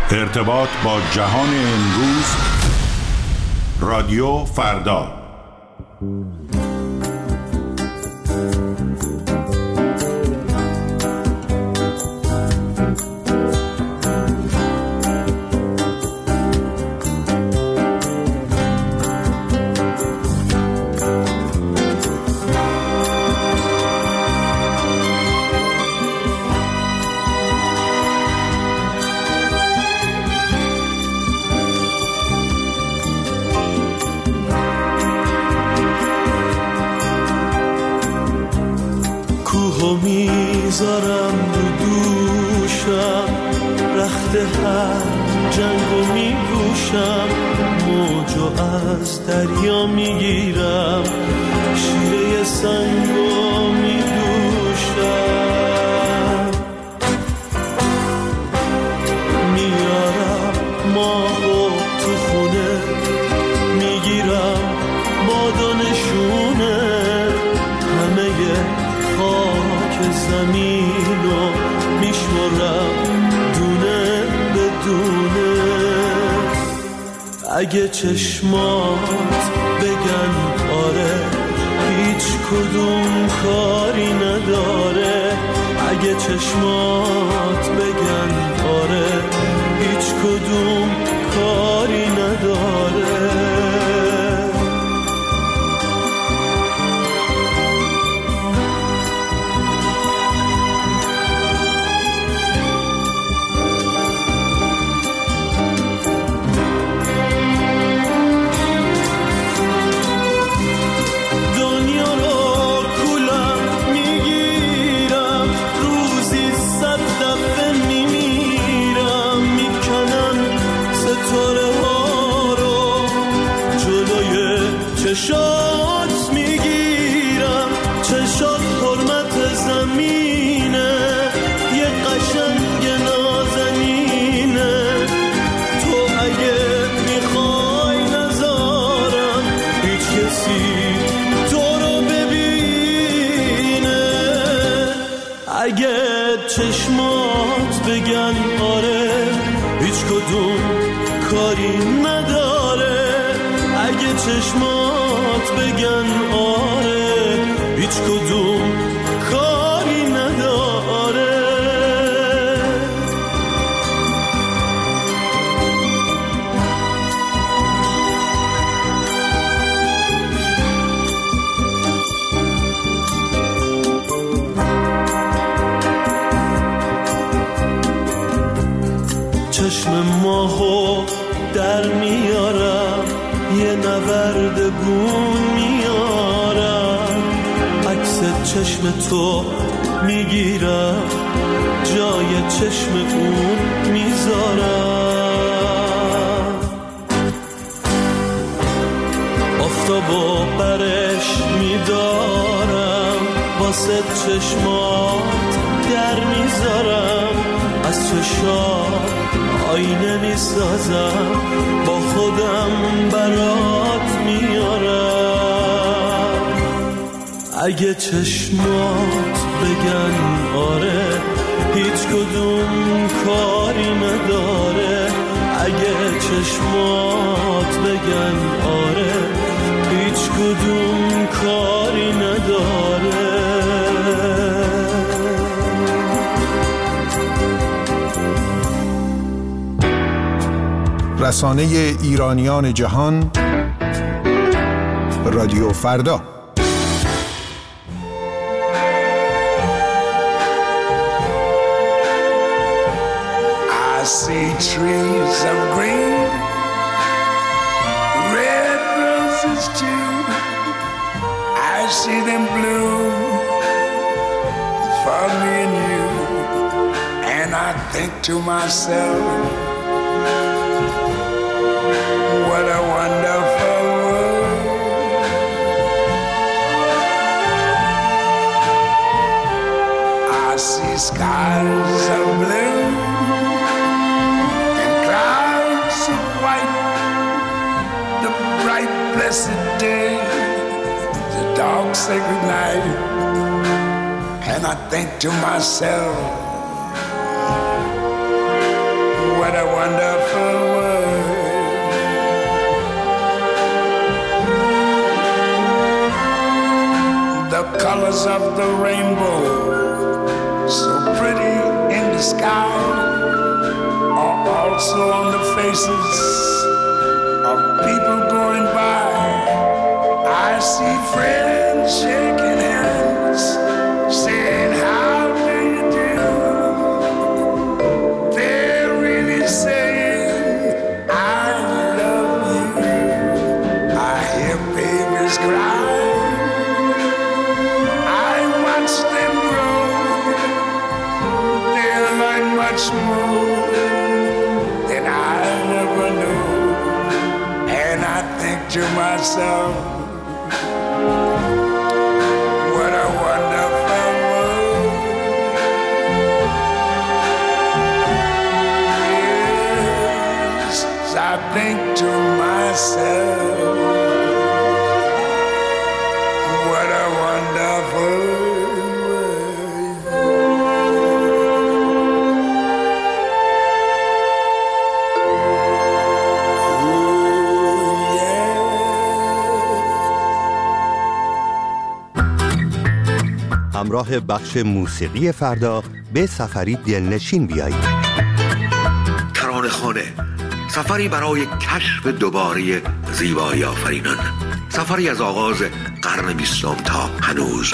ارتباط با جهان امروز. رادیو فردا. میذارم رو دوشم، رخت هر جنگو میگوشم، موجو از دریا میگیرم، شیره سنگو میدوشم، میارم ماهو تو خونه، میگیرم باد و نشونه، همه خاک زمینو میشمرم دونه به دونه. اگه چشمات بگن آره، هیچ کدوم کاری نداره. اگه چشمات بگن آره، هیچ کدوم کاری نداره. چشات میگیرم، چشات حرمت زمینه، یه قشنگ نازنینه. تو اگه میخوای نذارم هیچ کسی تو رو ببینه. اگه چشمات بگن آره، هیچ کدوم کاری نداره. اگه چشمات بگن آره، هیچ کدوم کاری نداره. چشم ماهو در میارم، یه نورد بون میارم، عکس چشم تو میگیرم، جای چشم اون میذارم. آفتابو برش میدارم، واسه چشمات در میذارم، از چشات آینه میسازم، با خودم برات میارم. اگه چشمات بگن آره، هیچ کدوم کاری نداره. اگه چشمات بگن آره، هیچ کدوم کاری نداره. رسانه ایرانیان جهان، رادیو فردا. I see trees of green, red roses too. I see them bloom for me and you. And I think to myself, what a wonderful world. I see skies of blue and clouds of white, the bright blessed day, the dark sacred night. And I think to myself, what a a wonderful world. The colors of the rainbow, so pretty in the sky, are also on the faces of people going by. I see friends shaking hands, saying, how do you do? They're really saying, I love you. I hear babies cry. I watch them grow. They'll learn much more than I never knew. And I think to myself, what a wonderful world. Yes, I think to myself, what a wonderful همراه بخش موسیقی فردا به سفری دلنشین بیایید. ترانه‌خانه، سفری برای کشف دوباره زیبایی آفرینان، سفری از آغاز قرن 20 تا هنوز.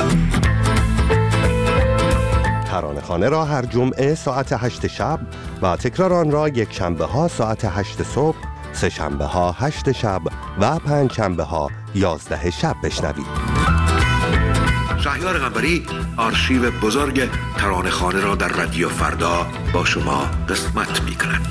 ترانه‌خانه را هر جمعه ساعت 8 شب و تکرار آن را یک شنبه ها ساعت 8 صبح، سه شنبه ها 8 شب و پنج شنبه ها 11 شب بشنوید. شهریار قنبری آرشیو بزرگ ترانه‌خانه را در رادیو فردا با شما قسمت می‌کند.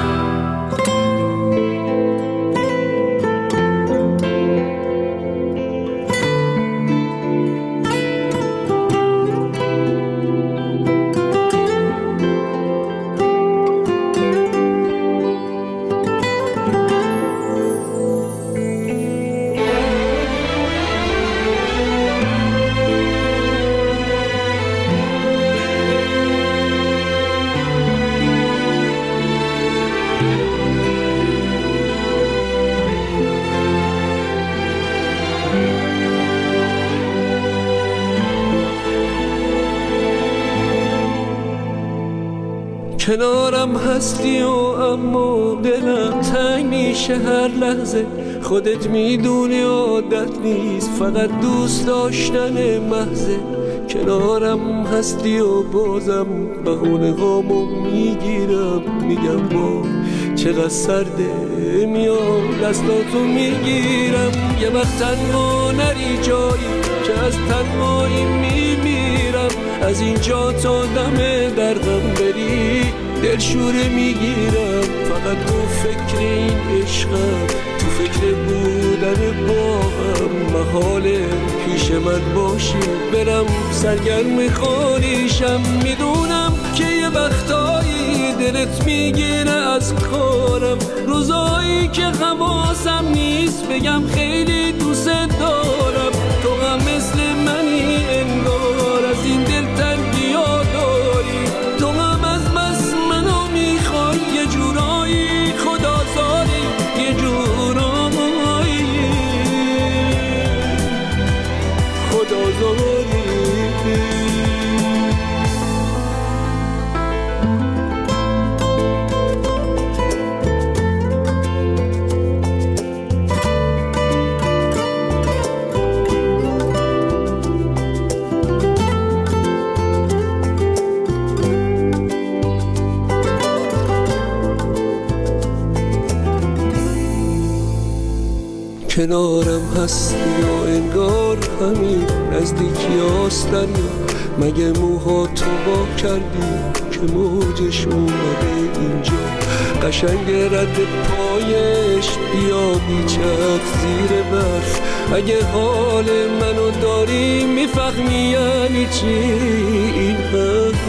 کنارم هستی و اما دلم تنگ میشه هر لحظه. خودت میدونی عادت نیست، فقط دوست داشتن محضه. کنارم هستی و بازم بهونه هامو میگیرم، میگم با چقدر سرده، میام دستاتو میگیرم. یه وقت تنها نری جایی که از تنهایی میمیرم. از اینجا تا دم درغم بری دلشوره میگیرم. فقط تو فکر این عشقم، تو فکر بودن با هم. محاله پیش من باشی برم سرگرم خالیشم. میدونم که یه وقتایی دلت میگیره از کارم، روزایی که حواسم نیست بگم خیلی دوست دارم. تو هم مثل منی انگار، از این دل تنگی ها داری. تو هم از بس منو میخوای، یه جورایی خدازاری، یه جورایی خدازاری. کنارم هستی و انگار همین نزدیکی آستریا. مگه موهاتو وا کردی که موجش اومده اینجا؟ قشنگ رد پایش بیا بیچک زیر برف. اگه حال منو داری میفهمی یعنی چی این حرف.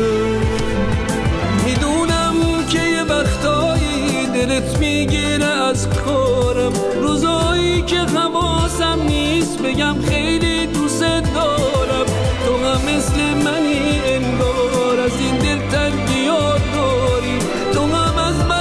میدونم که یه وقتایی دلت میگیره از کارم، روزایی که حواسم نیست بگم خیلی دوست دارم. تو هم مثل منی انگار، از این دل تنگی ها داری. تو هم از من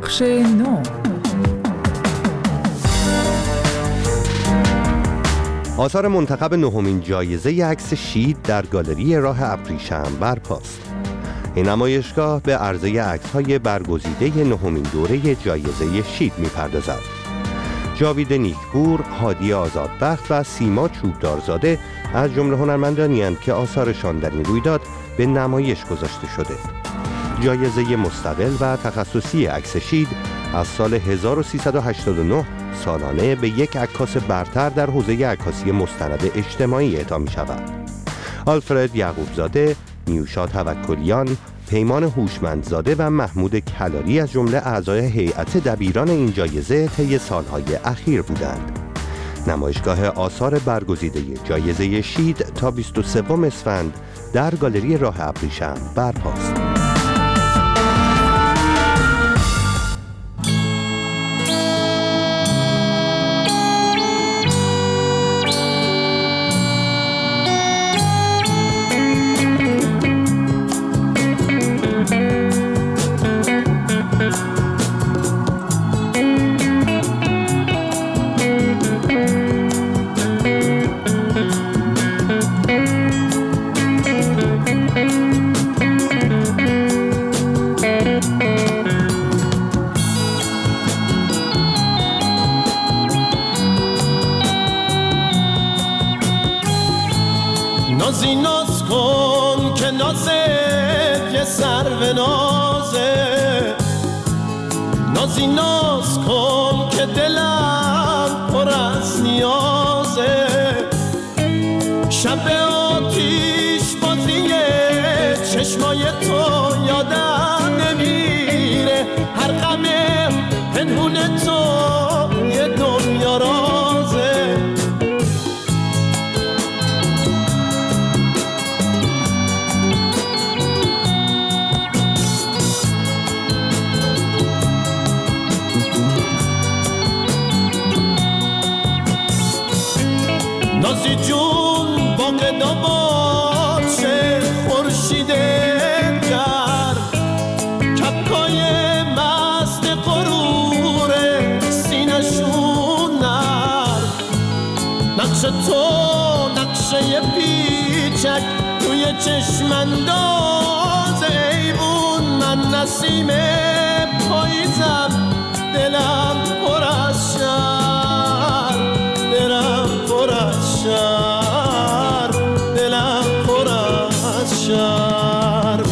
بخش 9. آثار منتخب نهمین جایزه عکس شید در گالری راه ابریشم برپاست. این نمایشگاه به عرضه عکس‌های برگزیده نهمین دوره جایزه شید می‌پردازد. جاوید نیکپور، هادی آزادبخت و سیما چوبدارزاده از جمله هنرمندانی اند که آثارشان در این رویداد به نمایش گذاشته شده. جایزه مستقل و تخصصی عکس شید از سال 1389 سالانه به یک عکاس برتر در حوزه عکاسی مستند اجتماعی اعطا می شود. آلفرد یعقوبزاده، نیوشا توکلیان، پیمان هوشمندزاده و محمود کلالی از جمله اعضای هیئت دبیران این جایزه طی سالهای اخیر بودند. نمایشگاه آثار برگزیده جایزه شید تا 23 اسفند در گالری راه ابریشم برپاست. نازی ناز کن که نازت یه سرو نازه، نازی ناز کن که دلم پر از نیازه، شب آتیش بازی چشمای تو یادم نمیره، هر غم پنهون تو یه دنیا رازه. نازی جون باغ داباد شه خورشید گرم، کپکای مست غرور سینشون نرم، نقش تو نقشه پیچک توی چشم انداز ایوون، من نسیم پاییزم دلم پر از شرم، دلم پر از شرم، دلم پر از شرم.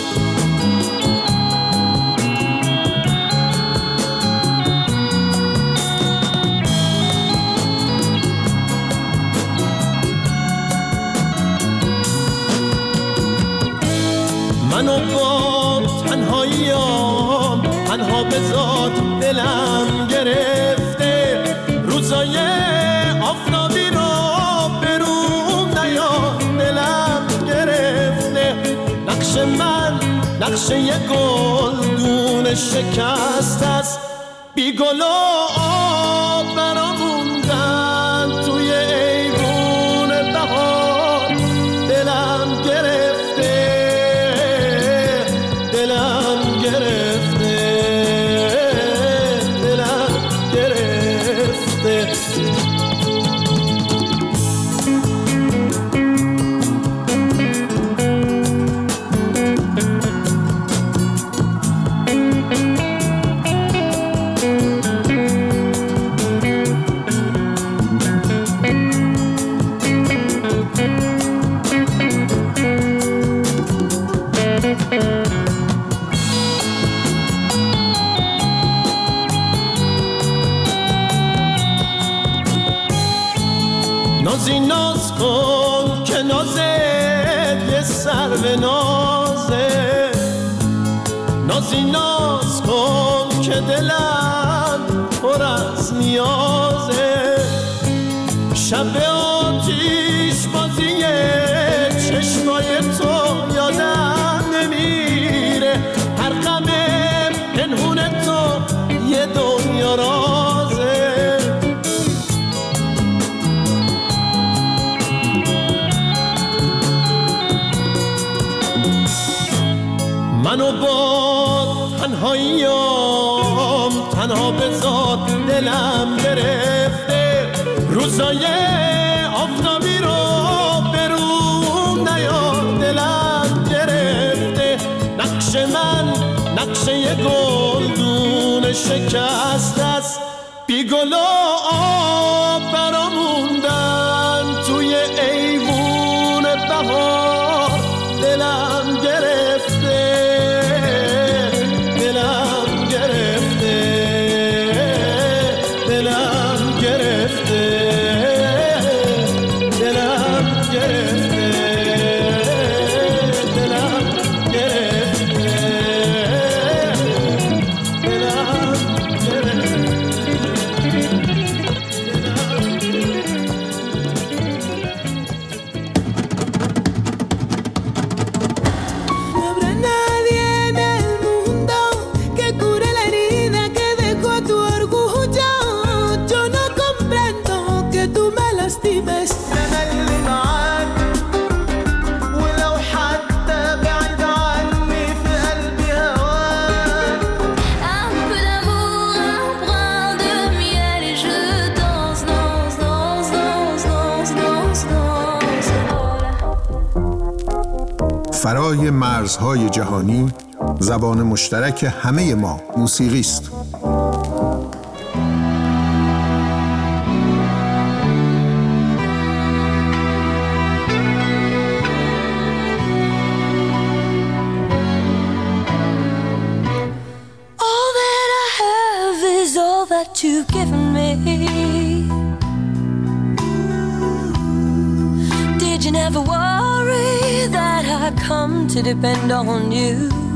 منو با تنهاییام تنها بذار، دلم گرفته روزای آفتابی رو برون نیا، دلم گرفته نقش من نقشه یه گلدون شکست است، بی گل و آب برا موندن توی ایوون بهار، دلم گرفته دلم گرفته دلم گرفته. نازی ناز کن که نازت یه سرو نازه، نازی ناز کن که دلم پر از نیازه، شب آتیش بازی چشمای تو یادم نمیره، هر غم پنهون تو یه دنیا رازه. منو با تنهاییام روزای آفتابی رو برون نیار، دلم گرفته نقش من، نقشه گلدون شکست است، بی گل و آب براموندن توی ایوون بهار، دلم گرفته، دلم گرفته، دلم گرفته، دلم گرفته، دلم گرفته، دلم فرای مرزهای جهانی، زبان مشترک همه ما موسیقی است. All that I have is all that you've given me. Did you never worry that I'd come to depend on you?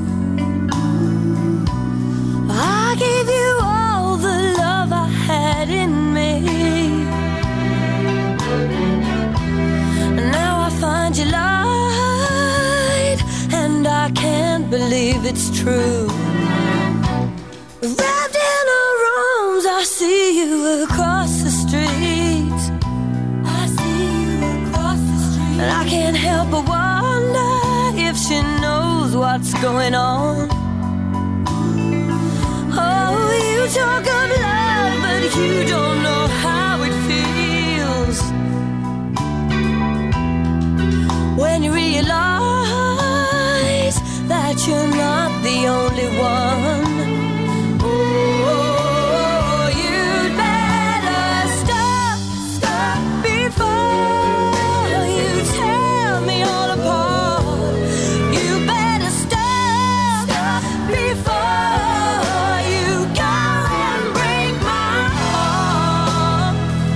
I gave you all the love I had in me. Now I find you lied, and I can't believe it's true. Wrapped in her arms, I see you across the street. I see you across the street, and I can't help but wonder if she knows what's going on. Oh, you talk of love, but you don't know how it feels when you realize that you're not the only one. Oh, you'd better stop before you tear me all apart. You better stop before you go and break my heart.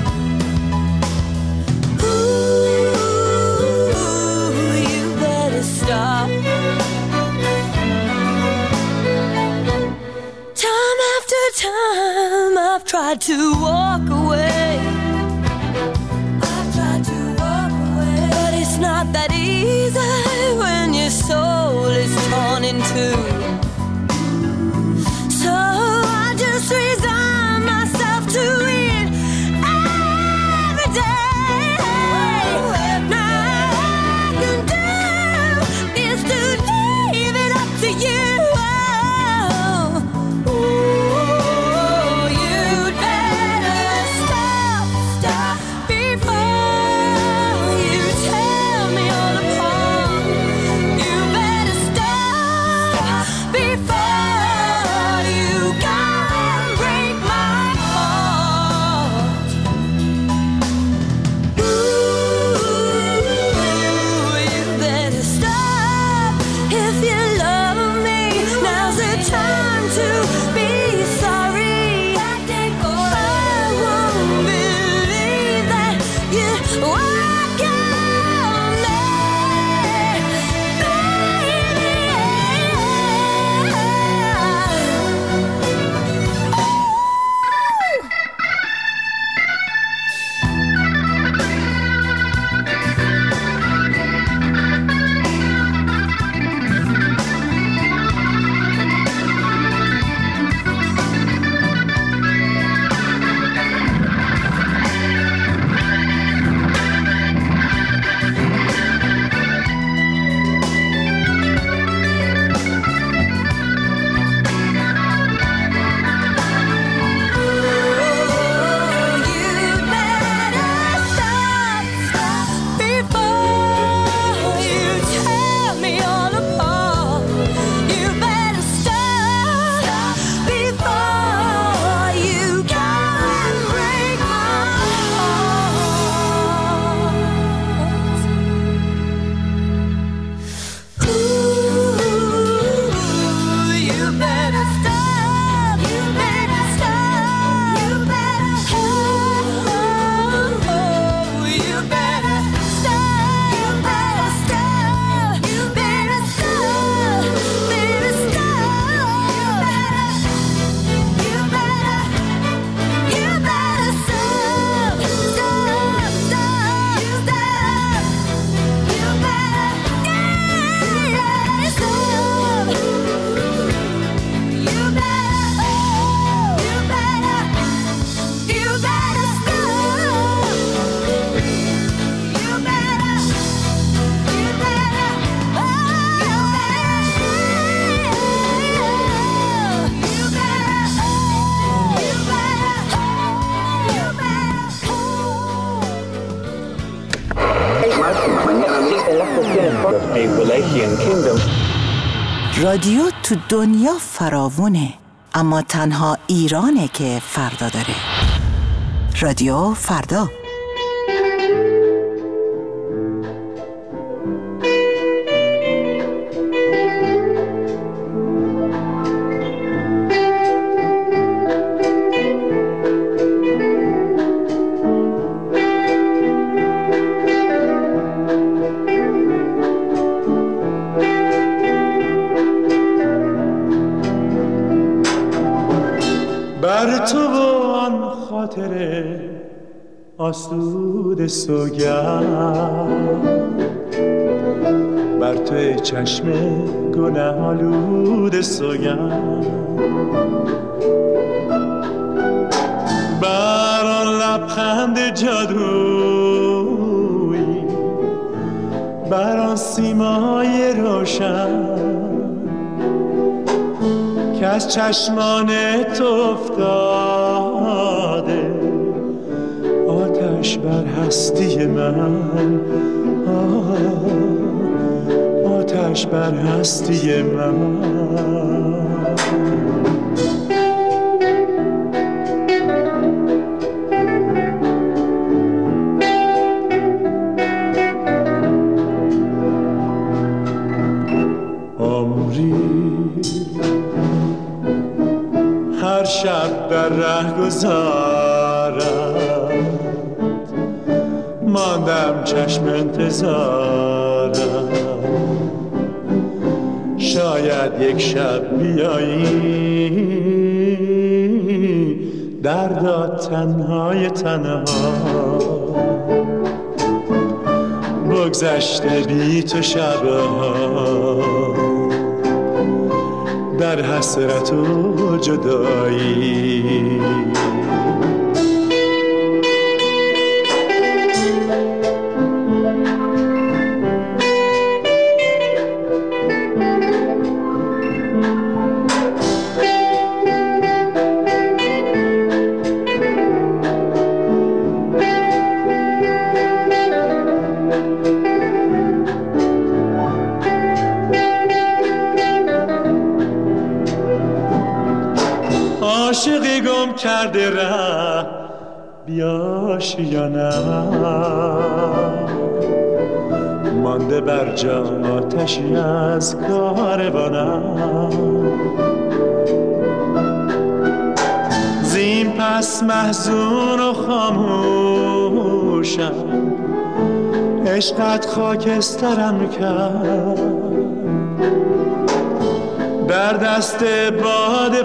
Ooh, you better stop. Time after time I've tried to walk away. I've tried to walk away, but it's not that easy when your soul is torn in two. So I just resign myself to it every day. Now all I can do is to leave it up to you. Oh, you'd better stop before you tear me all apart. You better stop before you go and break my heart. Ooh, you better stop if you love me. Now's the time to be sorry. I won't believe that you walk on me, رادیو تو دنیا فراوونه، اما تنها ایرانه که فردا داره. رادیو فردا. بر تو و آن خاطر آسود سوگند، بر توی چشم گناه آلود سوگند، بر آن لبخند جادویی، بر آن سیمای روشن که از چشمان تو افتاده، آتش بر هستی من، آتش بر هستی من. هر شب در ره گذارم، ماندم چشم انتظارم، شاید یک شب بیایی دردا تنهای تنها، بگذشته بی تو شبها در حسرت و جدایی. عاشقی گم کرده ره بیاشیانم، مانده بر جا آتشی از کاروانم، زین پس محزون و خاموشم، عشقت خاکسترم کرد، در دست باد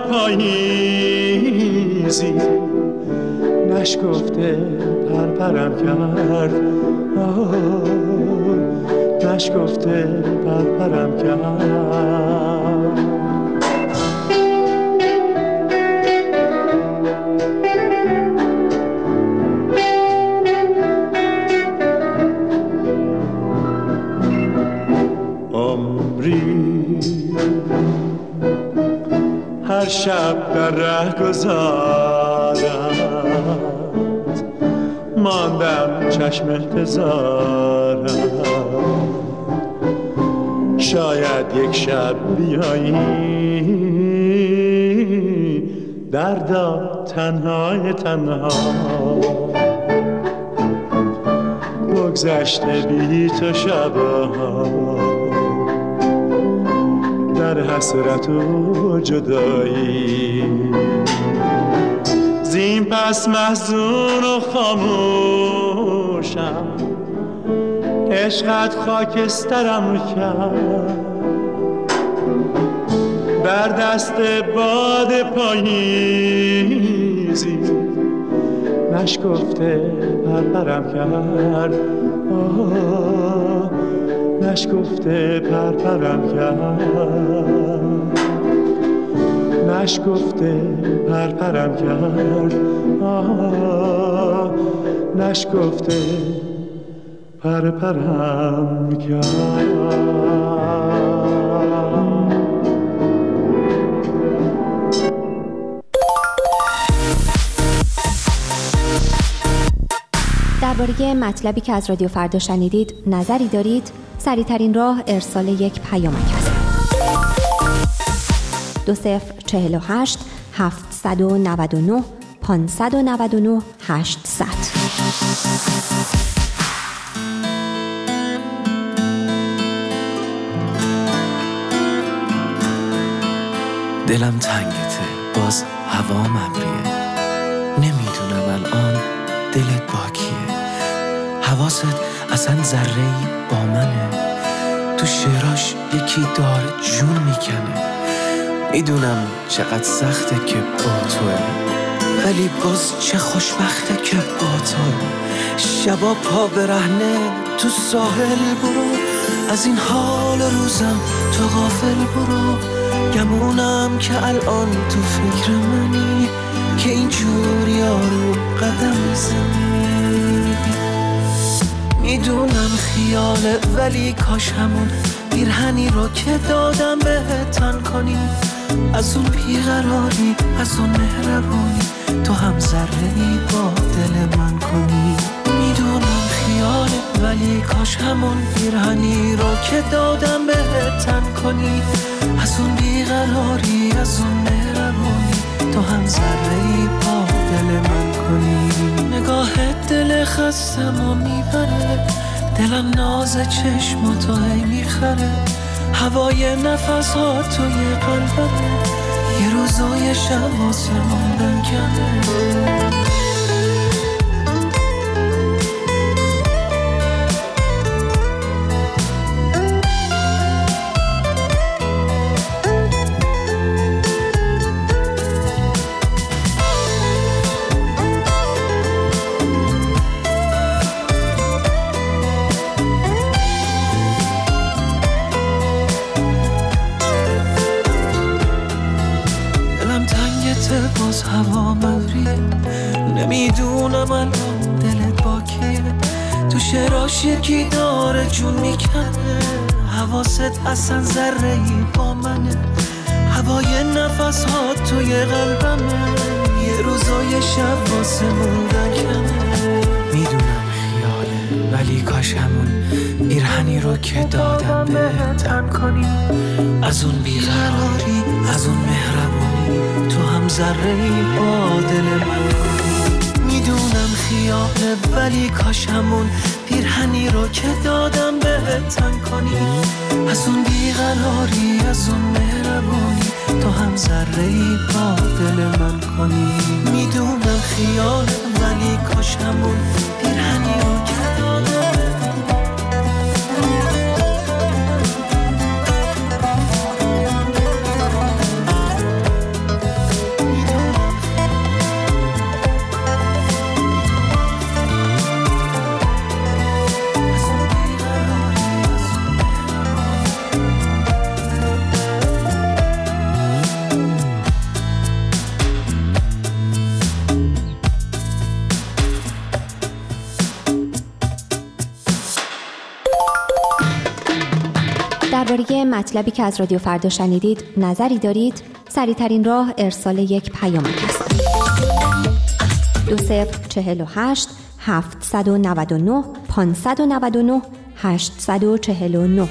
پاییزی نشکفته پرپرم کرد، نشکفته پرپرم کرد. هر شب در ره گذارد، ماندم چشم انتظارم، شاید یک شب بیایی دردا تنهای تنها، بگذشته بی تو شبها در حسرت و جدایی. زین پس محزون و خاموشم، عشقت خاکسترم کرد، در دست باد پاییزی نشکفته پرپرم کرد، نشکفته پرپرم کرد، نشکفته پرپرم کرد، نشکفته پرپرم کرد. درباره مطلبی که از رادیو فردا شنیدید نظری دارید؟ سریع‌ترین راه ارسال یک پیامک است. 2048 799 599 800. دلم تنگته، باز هوا ابریه، نمیدونم الان دلت با کیه. حواست اصلا ذره‌ای با منه، تو شعراش یکی داره جون میکنه. میدونم چقدر سخته که با توه، ولی باز چه خوشبخته که با توه. شبا پا برهنه تو ساحل برو، از این حال روزم تو غافل برو. گمونم که الان تو فکر منی، که اینجور یارو قدم میزنی. میدونم خیاله ولی کاش همون پیرهنی رو که دادم بهت تن کنی. از اون بیقراری، از اون مهربونی، تو هم ذره‌ای با دل من کنی. میدونم خیاله ولی کاش همون پیرهنی رو که دادم بهت تن کنی. از اون بیقراری، از اون مهربونی، تو هم ذره‌ای با دل من کنی. نگاهت دل خستمو میبره، دلم ناز چشم تو هی میخره. هوای نفس ها توی قلبمه، یه روزای شب واسه موندن کمه. باز هوا مبریه، نمیدونم الان دلت با کیه. تو شعراش یکی داره جون میکنه، حواست اصلا ذره‌ای با منه. هوای نفس ها توی قلبمه، یه روزای شب واسه موندن کمه. میدونم خیاله ولی کاش همون پیرهنی رو که دادم بهت تن کنی. از اون بیقراری، از اون مهربونی، تو هم ذره‌ای با دل من کنی. میدونم خیاله ولی کاش همون پیرهنی رو که دادم بهت تن کنی. از اون بیقراری، از اون مهربونی، تو هم ذره‌ای با دل من کنی. میدونم خیاله ولی کاش همون پیرهنی رو که دادم. درباره مطلبی که از رادیو فردا شنیدید نظری دارید؟ سریع‌ترین راه ارسال یک پیامک است. 2048 799 599 849.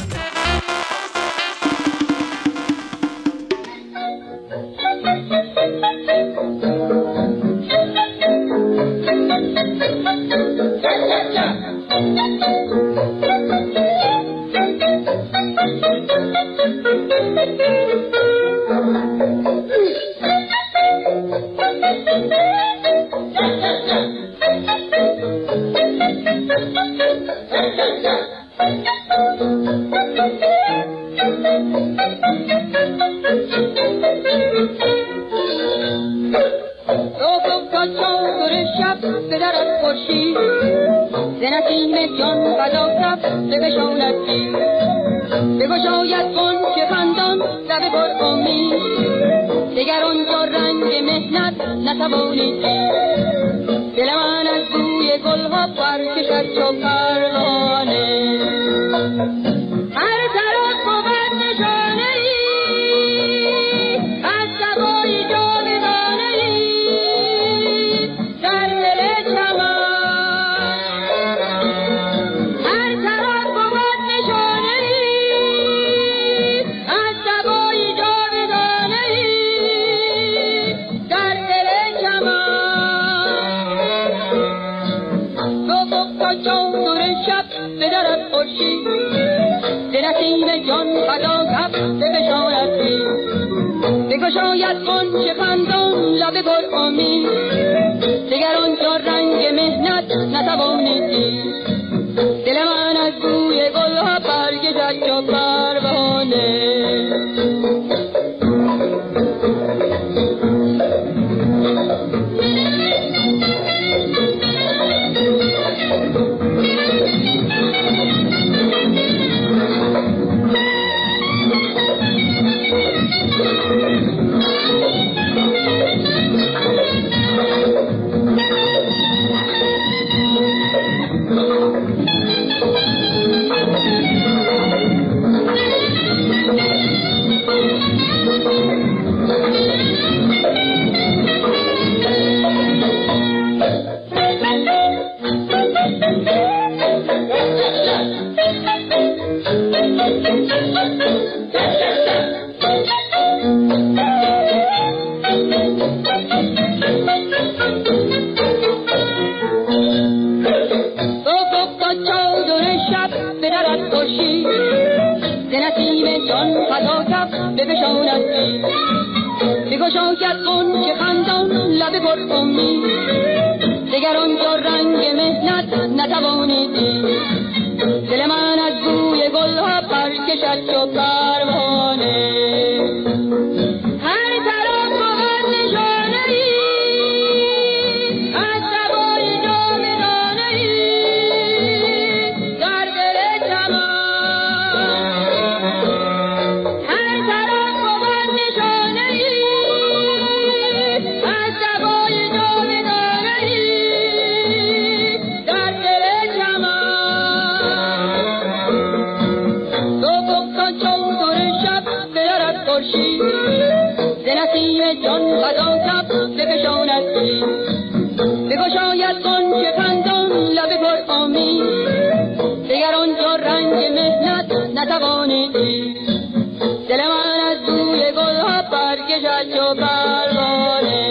هر طرف بود نشانه چادر شب بدرد خورشید ز نسیم جان فدا کف بفشاند بگشاید غنچه خندان لب پر امید دگر آنجا رنگ مهنت نتوانید دید دل من از بوی گلها برگزد چو پروانه بگشاید غنچه خندان لب پر امید دگر آنجا رنگ مهنت نتوانید دید دل من از بوی گلها برکشد چو پروانه هر طرف بود نشانه‌ای از سوای جاودانه‌ای در دل چمن جان فدا کف بفشاند بگشاید غنچه خندان لب پر امید دگر آنجا رنگ مهنت نتوانید دید دل من از بوی گلها برکشد چو پروانه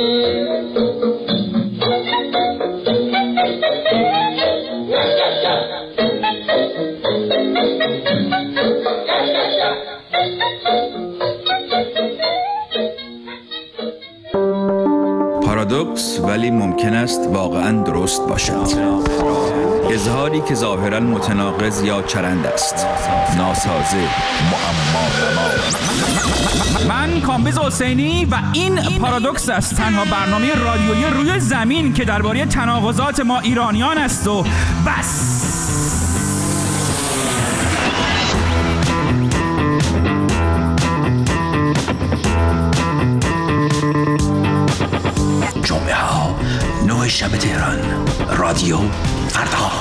پارادوکس ولی ممکن است واقعاً درست باشد. اظهاری که ظاهراً متناقض یا چرند است، ناسازه، معما. من کامبیز حسینی و این پارادوکس است، تنها برنامه رادیویی روی زمین که درباره تناقضات ما ایرانیان است و بس. جمعه ها 9 شب تهران، رادیو فردا.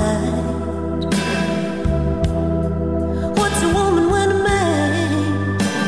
What's a woman when a man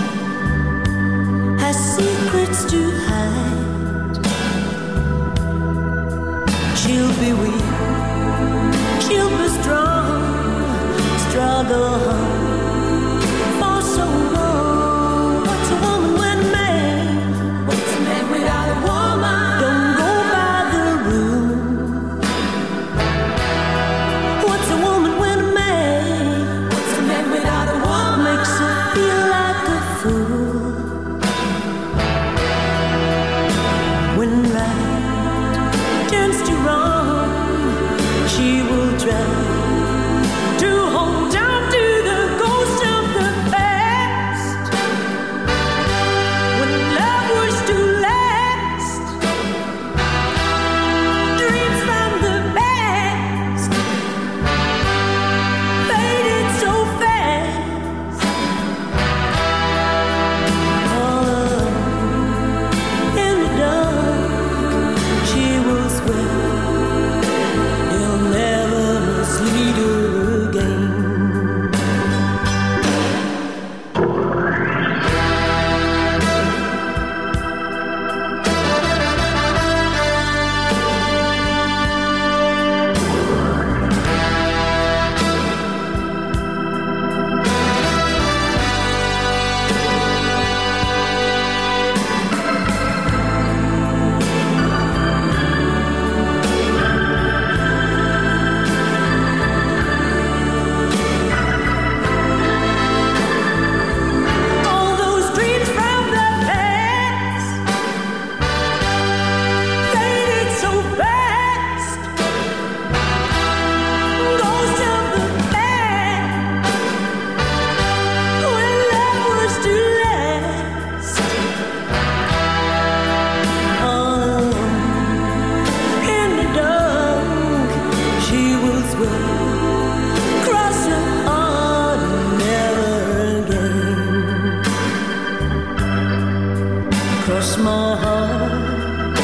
cross my heart,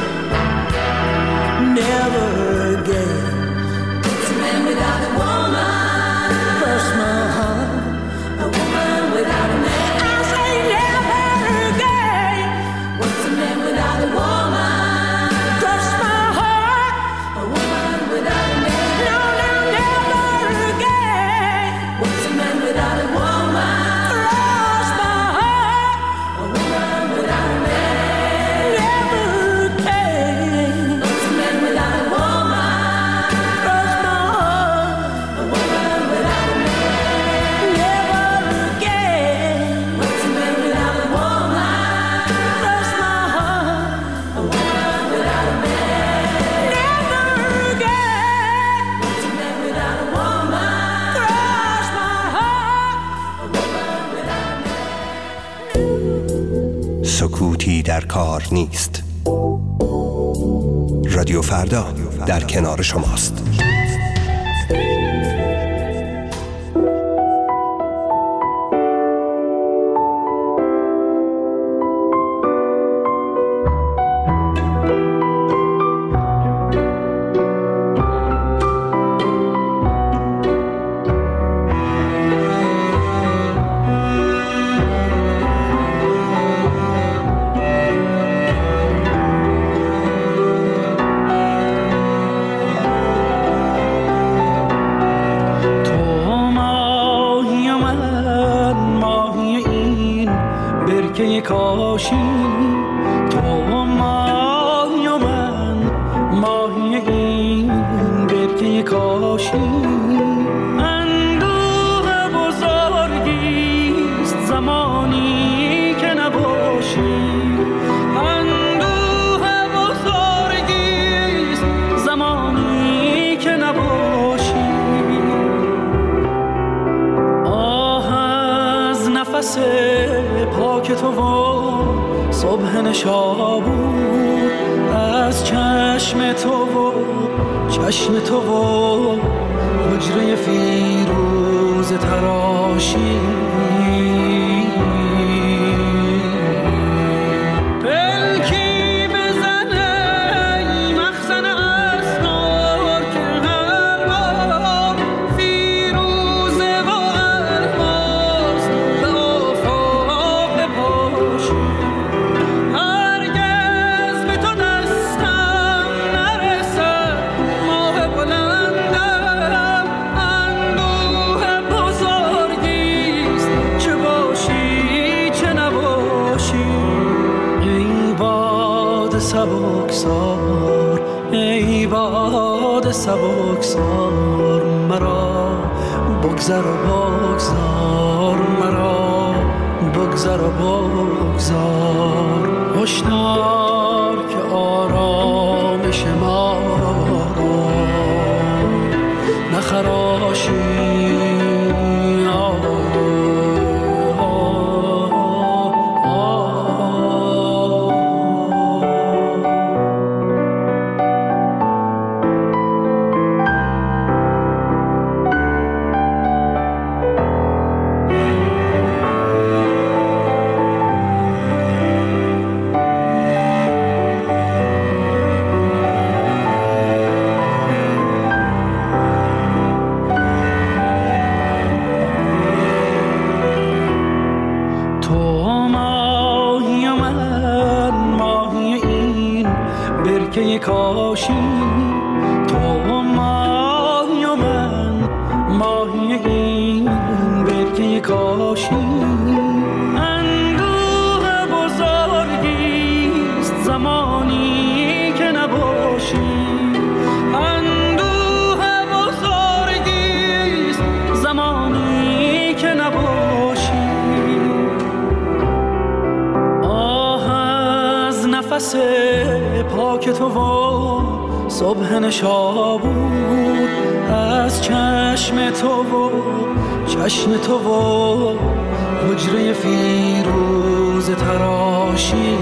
never again. What's a man without a woman? Cross my heart, a woman without a man. I say never again. What's a man without a woman? Cross my heart, a woman without a man. No, no, never again. What's a man without a woman? Cross my heart, a woman without a man. Never again. What's a man without a woman? Cross my heart, a woman without a man. Never again. What's a man without a woman? Cross my heart, a woman without a man. Never again. What's a man without a woman? Cross my heart, a woman without a man. سکوتی در کار نیست. رادیو فردا در کنار شماست. کاشی تو ماهی و من ماهی این برکه کاشی اندوه بزرگیست زمانی که نباشی اندوه بزرگیست زمانی که نباشی آه از نفس پاک تو و صبح نشابور از چشم تو و چشم تو و حجره فیروز تراشی پلکی بزنه مخزن اسرار که هر بار فیروزه و الماس به آفاق بپاشی هرگز به تو دستم نرسد ماه بلندم اندوه بزرگیست چه باشی چه نباشی ای باد سبکسار ای باد سبکسار مرا بگذر و بگذار مرا بگذر و بگذار هشدار که آرامش ما را نخراشی کاشی تو ماهی و من ماهی این برکه کاشی اندوه بزرگیست زمانی که نباشی اندوه بزرگیست زمانی که نباشی آه از نفس پاک تو و صبح نشابور از چشم تو و چشم تو و حجره فیروز تراشی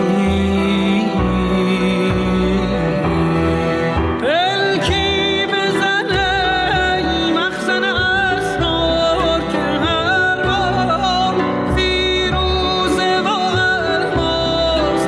پلکی بزنه مخزن اسرار که هر بار فیروزه و الماس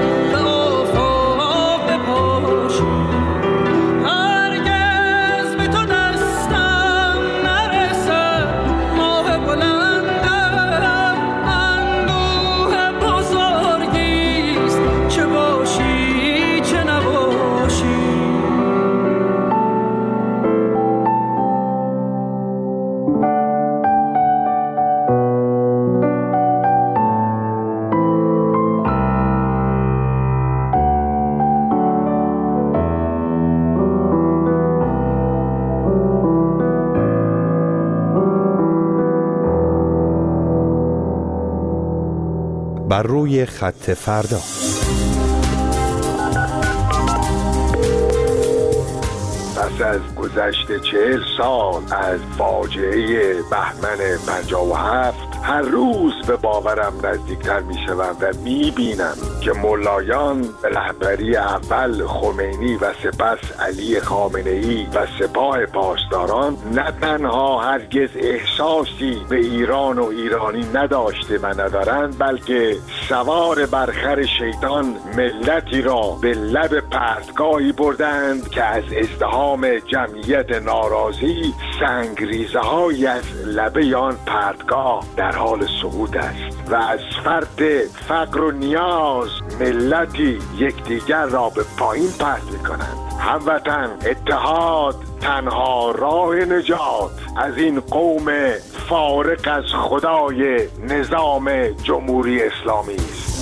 بر روی خط فردا. پس از گذشت 40 سال از فاجعه بهمن 57 هر روز به باورم نزدیکتر می شوم و می بینم که ملایان به رهبری اول خمینی و سپس علی خامنه‌ای و سپاه پاسداران نه تنها هرگز احساسی به ایران و ایرانی نداشته و ندارند، بلکه سوار بر خر شیطان ملتی را به لب پرتگاهی بردند که از ازدحام جمعیت ناراضی سنگریزه‌هایی از لبه آن پرتگاه در حال صعود است و از فرط فقر و نیاز ملتی یکدیگر را به پایین پرت می‌کنند. هموطن، اتحاد تنها راه نجات از این قوم فارغ از خدای نظام جمهوری اسلامی است.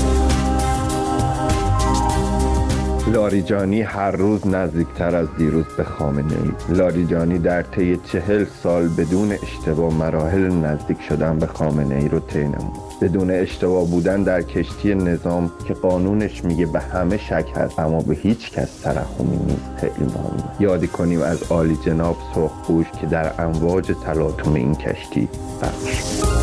لاریجانی هر روز نزدیکتر از دیروز به خامنه‌ای. لاریجانی در طی 40 سال بدون اشتباه مراحل نزدیک شدن به خامنه‌ای رو طی نمود. بدون اشتباه بودن در کشتی نظام که قانونش میگه به همه شک هست اما به هیچ کس ترحمی نیست خیلی مهمه. یادی کنیم از عالی جناب سرخپوش که در امواج تلاطم این کشتی غرق شد.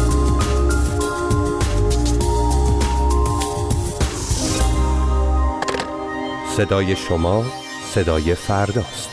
صدای شما صدای فرداست.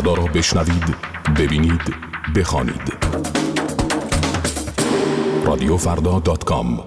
فردا را بشنوید، ببینید، بخوانید. رادیوفردا.com.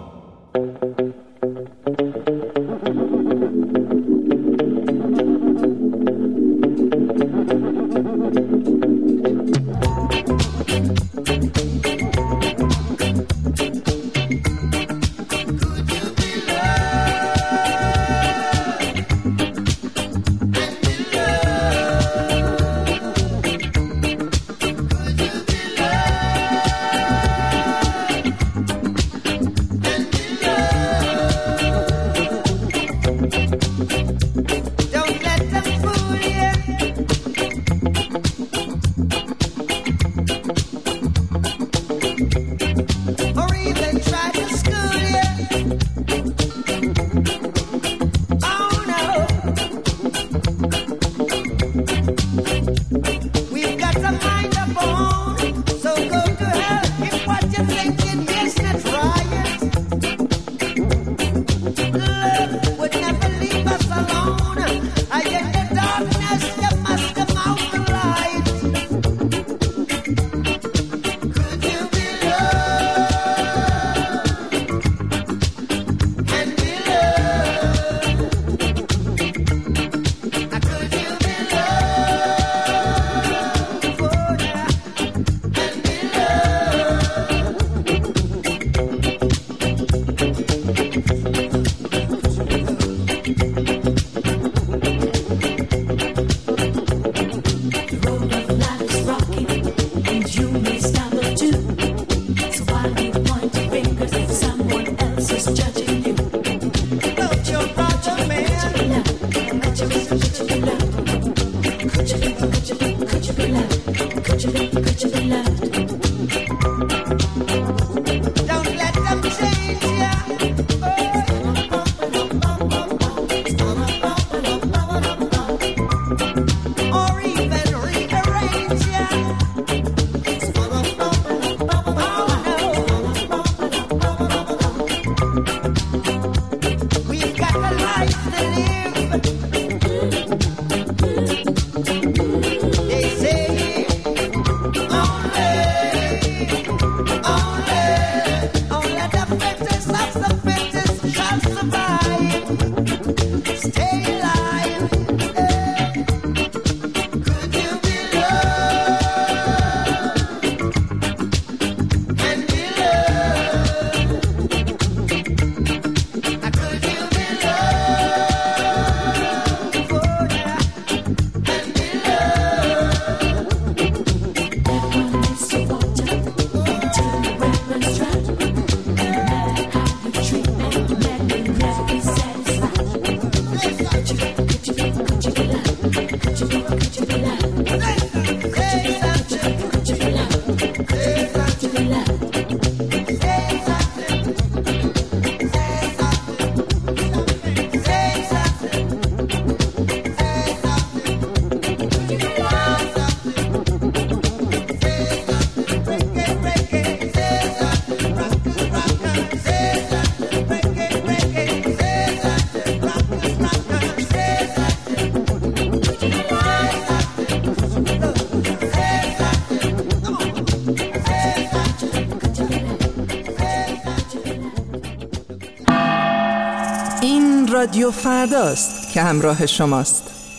رادیو فرداست که همراه شماست.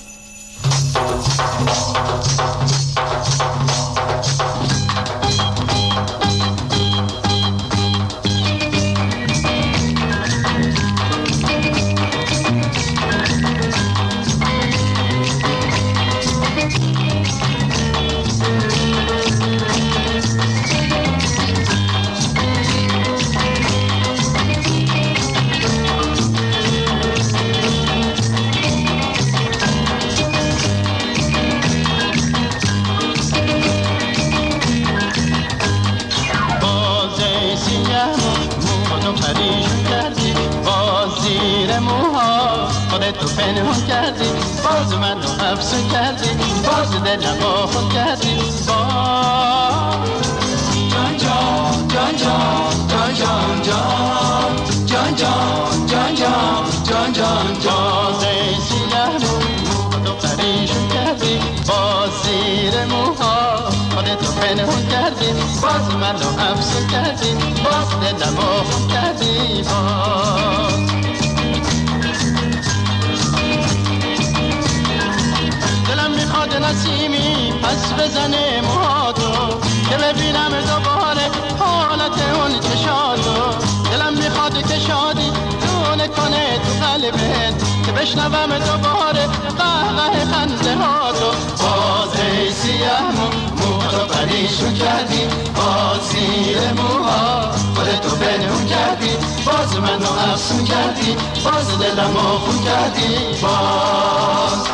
تو پنهان کردی، باز من رو افسون کردی، باز دلم آخون کردی، جان جان جان جان جان جان جان جان جان جان جان جان باز سیاه رو تو پریشون کردی، باز زیر منو افسون کردی باز دلمو خون کردی باز دلم میخواد نسیمی پس بزنه موهاتو که ببینم دوباره حالت اون چشاتو دلم میخواد که شادی دونه کنه تو قلبت که بشنوم دوباره قهقه خنده هاتو باز ای سیاه موهاتو پریشون کردی باز زیر موها خودتو بنون کردی باز منو افسون کردی باز دلمو خون کردی باز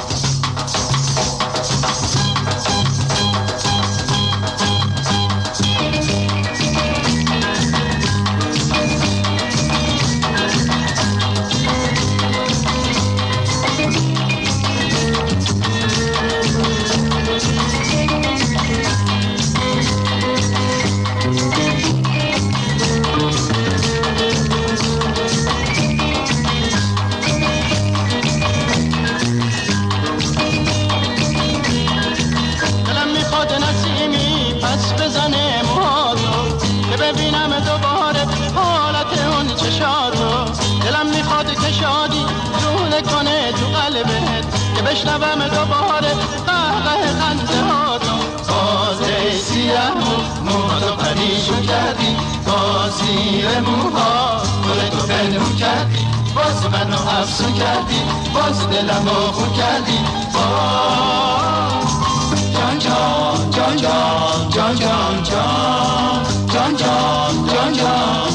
بزنه موهاتو که ببینم دوباره حالت اون چشاتو دلم میخواد که شادی دونه کنه تو قلبت که بشنوم دوباره قهقه خنده هاتو باز ای سیاه موهاتو پریشون کردی باز زیر موها خودتو بنون کردی باز منو افسون کردی باز دلمو خون کردی باز جان جان جان جان جان جان جان جان جان جان